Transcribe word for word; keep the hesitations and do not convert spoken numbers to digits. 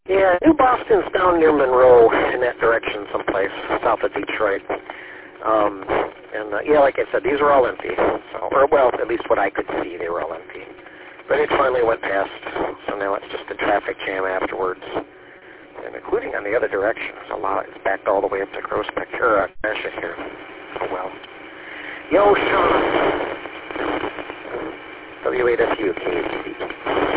Yeah, New Boston's down near Monroe in that direction someplace, south of Detroit. Um, and, uh, yeah, like I said, these were all empty. So, or, well, at least what I could see, they were all empty. But it finally went past, so now it's just a traffic jam afterwards. And including on the other direction, there's a lot. It's backed all the way up to Gross Peak, or uh, Gratiot here. Oh, well. Yo, Sean. W eight F U, K H C.